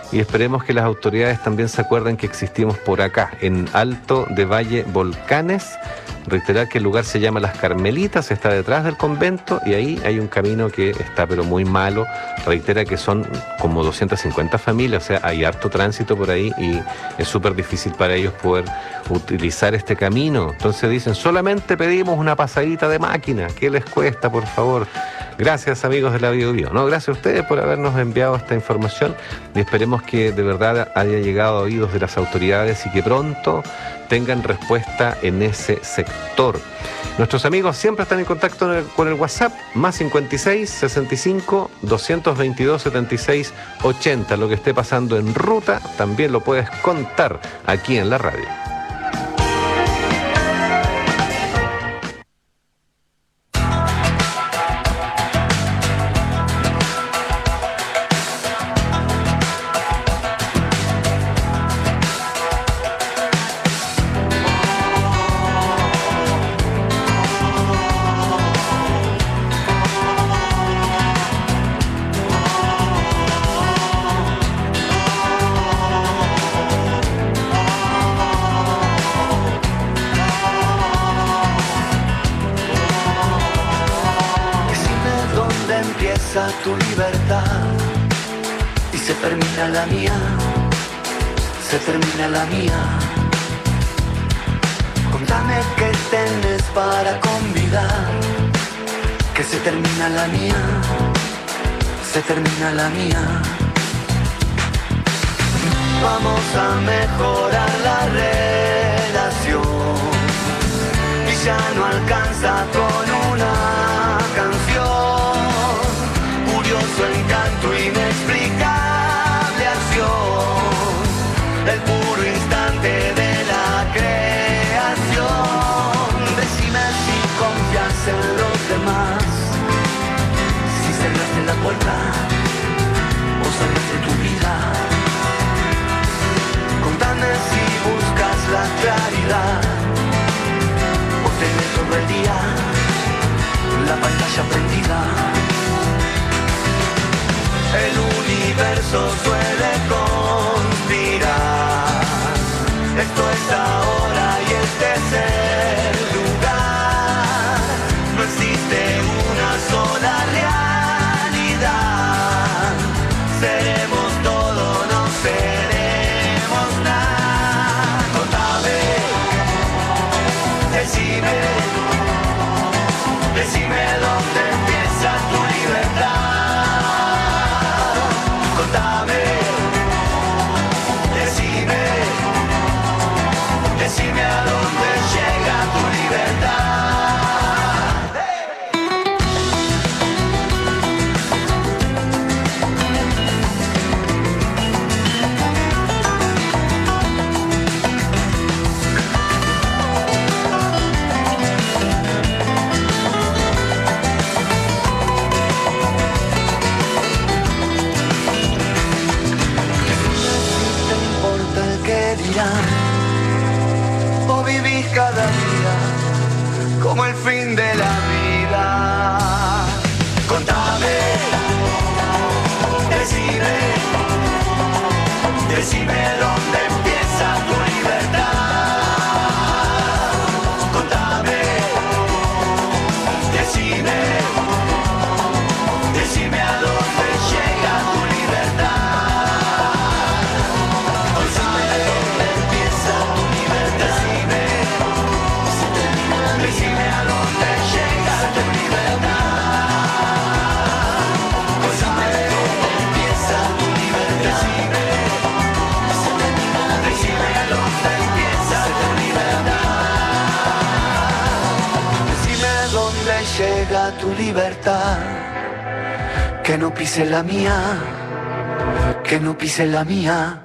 y esperemos que las autoridades también se acuerden que existimos por acá, en Alto de Valle Volcanes. Reiterar que el lugar se llama Las Carmelitas, está detrás del convento y ahí hay un camino que está pero muy malo. Reitera que son como doscientas cincuenta familias, o sea, hay harto tránsito por ahí y es súper difícil para ellos poder utilizar este camino. Entonces dicen, solamente pedimos una pasadita de máquina, ¿qué les cuesta, por favor? Gracias, amigos de la Bio Bio. No, gracias a ustedes por habernos enviado esta información y esperemos que de verdad haya llegado a oídos de las autoridades y que pronto tengan respuesta en ese sector. Nuestros amigos siempre están en contacto con el WhatsApp, más cincuenta y seis, sesenta y cinco, doscientos veintidós, setenta y seis, ochenta. Lo que esté pasando en ruta también lo puedes contar aquí en la radio.
Tu libertad y se termina la mía, se termina la mía. Contame qué tenés para convidar, que se termina la mía, se termina la mía. Vamos a mejorar la relación y ya no alcanza con una canción. Su encanto, inexplicable acción, el puro instante de la creación. Decime si confías en los demás, si cerraste la puerta o salvaste tu vida. Contame si buscas la claridad o tenés todo el día la pantalla prendida. El universo suele conspirar. Esto es ahora y este es el lugar. No existe una sola realidad. Seremos todo, no seremos nada. Contame, decime, decime dónde empieza tu libertad. Decime a dónde llega tu libertad. Si te importa el que dirán, o vivís cada día como el fin de la vida. Contame, decime, decime dónde empieza tu libertad. Contame, decime, decime a dónde llega tu libertad. Decime a dónde llega tu libertad. Decime dónde empieza tu libertad. Decime a dónde empieza tu libertad. Decime dónde llega tu libertad. Que no pise la mía, que no pise la mía.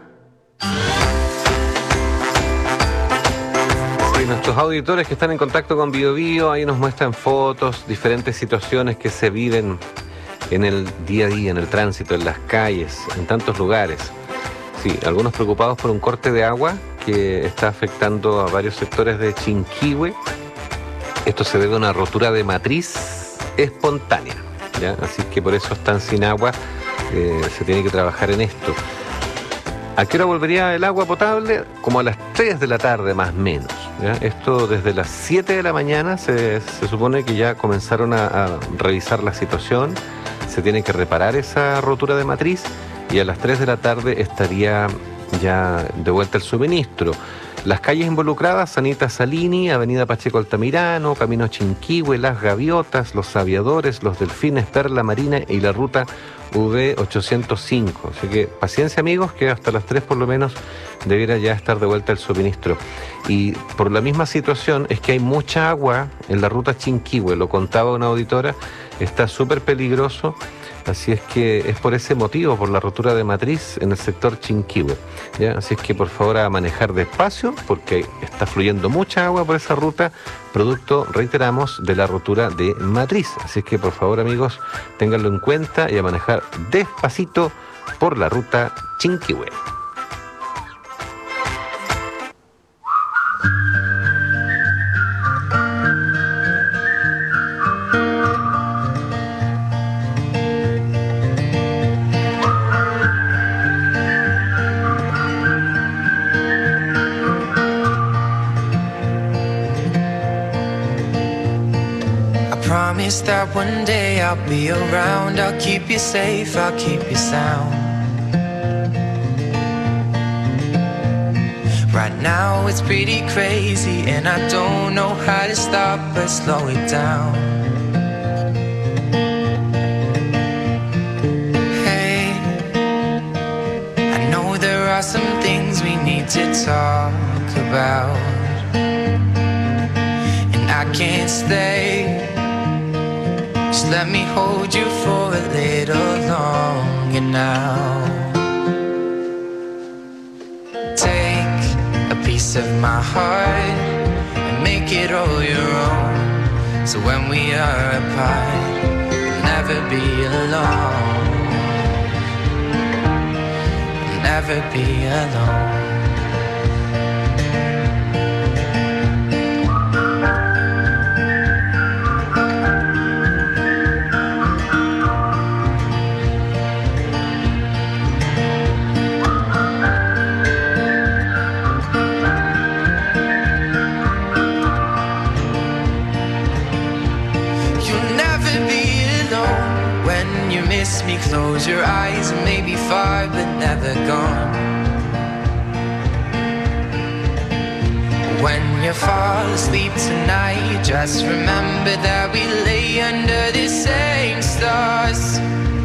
Nuestros auditores que están en contacto con Bio Bio, ahí nos muestran fotos, diferentes situaciones que se viven en el día a día, en el tránsito, en las calles, en tantos lugares. Sí, algunos preocupados por un corte de agua que está afectando a varios sectores de Chinquihue. Esto se debe a una rotura de matriz espontánea, ¿ya? Así que por eso están sin agua, eh, se tiene que trabajar en esto. ¿A qué hora volvería el agua potable? Como a las tres de la tarde, más o menos, ¿ya? Esto desde las siete de la mañana se, se supone que ya comenzaron a, a revisar la situación, se tiene que reparar esa rotura de matriz y a las tres de la tarde estaría ya de vuelta el suministro. Las calles involucradas: Sanita Salini, Avenida Pacheco Altamirano, Camino Chinquihue, Las Gaviotas, Los Aviadores, Los Delfines, Perla Marina y la ruta V ochocientos cinco. Así que paciencia, amigos, que hasta las tres por lo menos debiera ya estar de vuelta el suministro. Y por la misma situación es que hay mucha agua en la ruta Chinquihue, lo contaba una auditora, está súper peligroso. Así es que es por ese motivo, por la rotura de matriz en el sector Chinquihue, ¿ya? Así es que por favor a manejar despacio porque está fluyendo mucha agua por esa ruta, producto, reiteramos, de la rotura de matriz. Así es que por favor, amigos, ténganlo en cuenta y a manejar despacito por la ruta Chinquihue.
Promise that one day I'll be around. I'll keep you safe, I'll keep you sound. Right now it's pretty crazy and I don't know how to stop but slow it down. Hey, I know there are some things we need to talk about, and I can't stay. Just let me hold you for a little longer now. Take a piece of my heart and make it all your own. So when we are apart, we'll never be alone. We'll never be alone. Miss me, close your eyes and maybe far but never gone. When you fall asleep tonight, just remember that we lay under the same stars.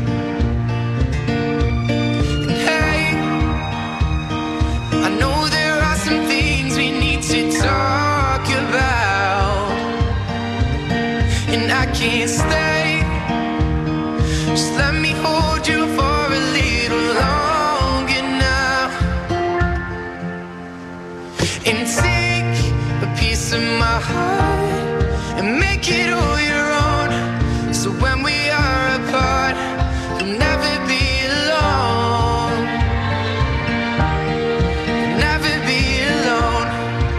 And hey, I know there are some things we need to talk about, and I can't stay. Just let me hold you for a little longer now, and take a piece of my heart and make it all your own. So when we are apart, you'll never be alone. You'll never be alone.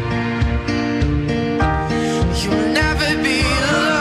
You'll never be alone.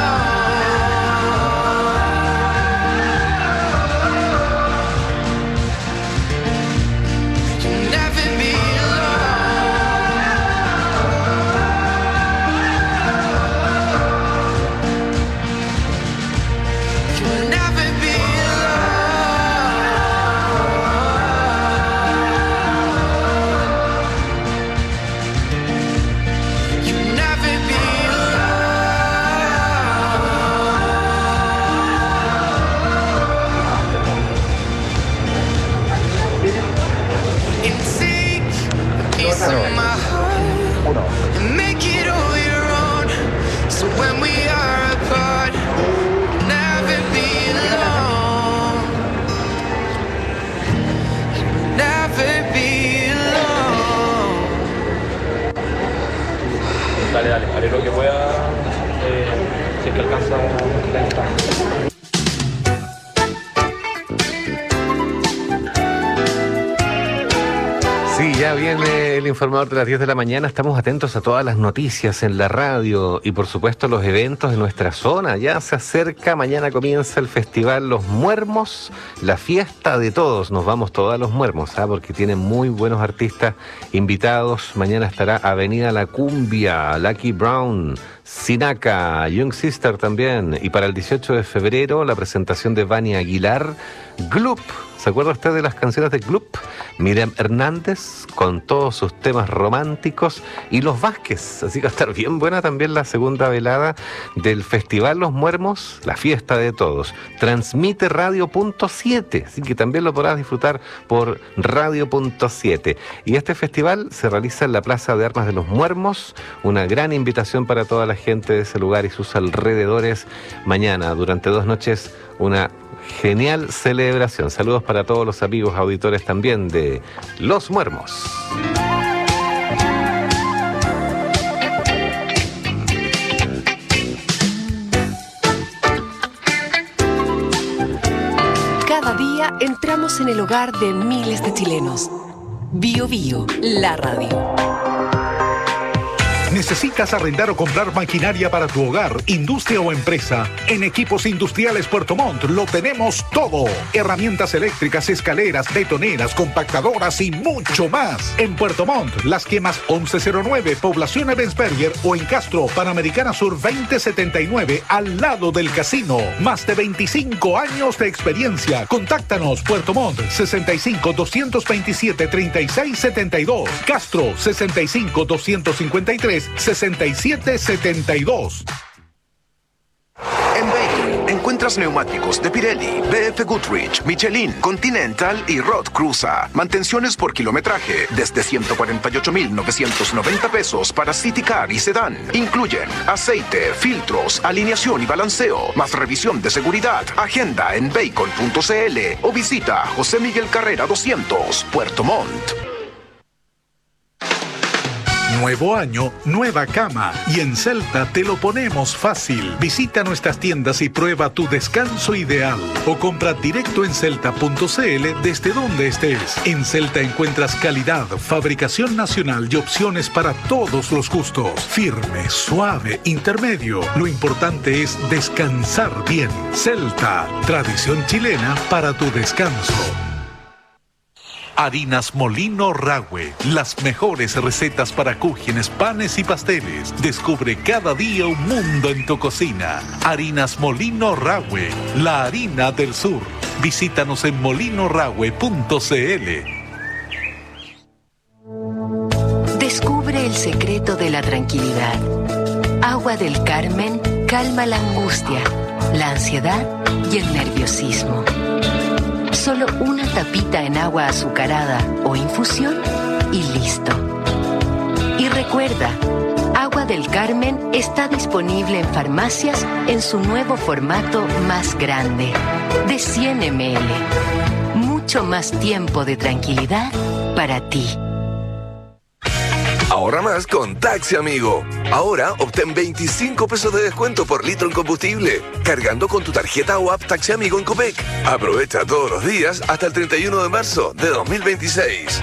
Dale, dale, haré lo que pueda, eh, si es que alcanza la distancia.
Sí,
Ya viene el informador de las diez de la mañana. Estamos atentos a todas las noticias en la radio y por supuesto los eventos de nuestra zona. Ya se acerca, mañana comienza el festival Los Muermos, la fiesta de todos. Nos vamos todos a Los Muermos, ¿ah? Porque tienen muy buenos artistas invitados. Mañana estará Avenida La Cumbia, Lucky Brown, Sinaca, Young Sister también. Y para el dieciocho de febrero la presentación de Vania Aguilar, Gloop. ¿Se acuerda usted de las canciones de Gloop? Miriam Hernández con todos sus temas románticos y Los Vázquez. Así que va a estar bien buena también la segunda velada del Festival Los Muermos, la fiesta de todos. Transmite Radio Punto siete, así que también lo podrás disfrutar por Radio Punto siete. Y este festival se realiza en la Plaza de Armas de Los Muermos, una gran invitación para toda la gente de ese lugar y sus alrededores. Mañana, durante dos noches, una genial celebración. Saludos para todos los amigos auditores también de Los Muermos.
Cada día entramos en el hogar de miles de chilenos. Bio Bio, la radio.
¿Necesitas arrendar o comprar maquinaria para tu hogar, industria o empresa? En Equipos Industriales Puerto Montt lo tenemos todo. Herramientas eléctricas, escaleras, betoneras, compactadoras y mucho más. En Puerto Montt, Las Quemas once cero nueve, Población Ebensberger, o en Castro, Panamericana Sur veinte setenta y nueve, al lado del casino. Más de veinticinco años de experiencia. Contáctanos, Puerto Montt, sesenta y cinco, doscientos veintisiete, treinta y seis setenta y dos. Castro, sesenta y cinco, doscientos cincuenta y tres, sesenta y siete setenta y dos.
En Bacon encuentras neumáticos de Pirelli, B F Goodrich, Michelin, Continental y Roth Cruza. Mantenciones por kilometraje desde ciento cuarenta y ocho mil novecientos noventa pesos para City Car y Sedán. Incluyen aceite, filtros, alineación y balanceo, más revisión de seguridad. Agenda en bacon punto c l o visita José Miguel Carrera doscientos, Puerto Montt.
Nuevo año, nueva cama. Y en Celta te lo ponemos fácil. Visita nuestras tiendas y prueba tu descanso ideal. O compra directo en celta punto c l desde donde estés. En Celta encuentras calidad, fabricación nacional y opciones para todos los gustos. Firme, suave, intermedio. Lo importante es descansar bien. Celta, tradición chilena para tu descanso. Harinas Molino Rahue, las mejores recetas para cúgenes, panes y pasteles. Descubre cada día un mundo en tu cocina. Harinas Molino Rahue, la harina del sur. Visítanos en molino rahue punto c l.
Descubre el secreto de la tranquilidad. Agua del Carmen calma la angustia, la ansiedad y el nerviosismo. Solo una tapita en agua azucarada o infusión y listo. Y recuerda, Agua del Carmen está disponible en farmacias en su nuevo formato más grande, de cien mililitros. Mucho más tiempo de tranquilidad para ti.
Ahorra más con Taxi Amigo. Ahora obtén veinticinco pesos de descuento por litro en combustible, cargando con tu tarjeta o app Taxi Amigo en Copec. Aprovecha todos los días hasta el treinta y uno de marzo de dos mil veintiséis.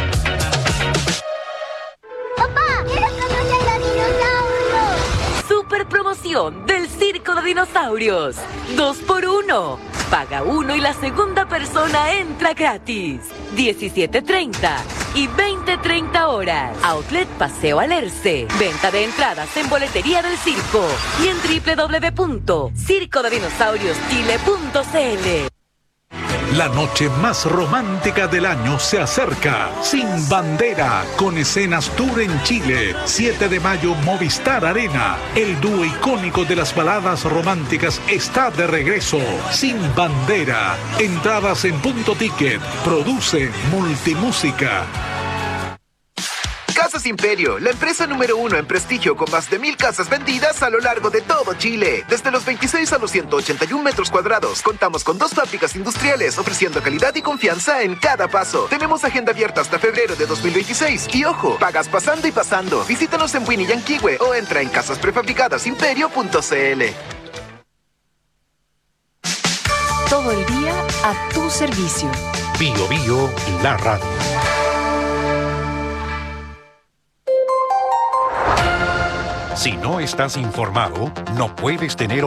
¡Papá! ¡Quiero conocer los dinosaurios!
Super promoción del Circo de Dinosaurios. Dos por uno. Paga uno y la segunda persona entra gratis. diecisiete treinta y veinte treinta horas. Outlet Paseo Alerce. Venta de entradas en boletería del circo y en doble u doble u doble u punto circo de dinosaurios chile punto c l.
La noche más romántica del año se acerca. Sin Bandera, con escenas tour en Chile. siete de mayo, Movistar Arena. El dúo icónico de las baladas románticas está de regreso. Sin Bandera. Entradas en Punto Ticket. Produce Multimúsica.
Casas Imperio, la empresa número uno en prestigio con más de mil casas vendidas a lo largo de todo Chile. Desde los veintiséis a los ciento ochenta y uno metros cuadrados, contamos con dos fábricas industriales ofreciendo calidad y confianza en cada paso. Tenemos agenda abierta hasta febrero de dos mil veintiséis. Y ojo, pagas pasando y pasando. Visítanos en Winnie Yanquihue o entra en casas prefabricadas imperio punto c l.
Todo el día a tu servicio.
Bio Bio, la radio. Si no estás informado, no puedes tener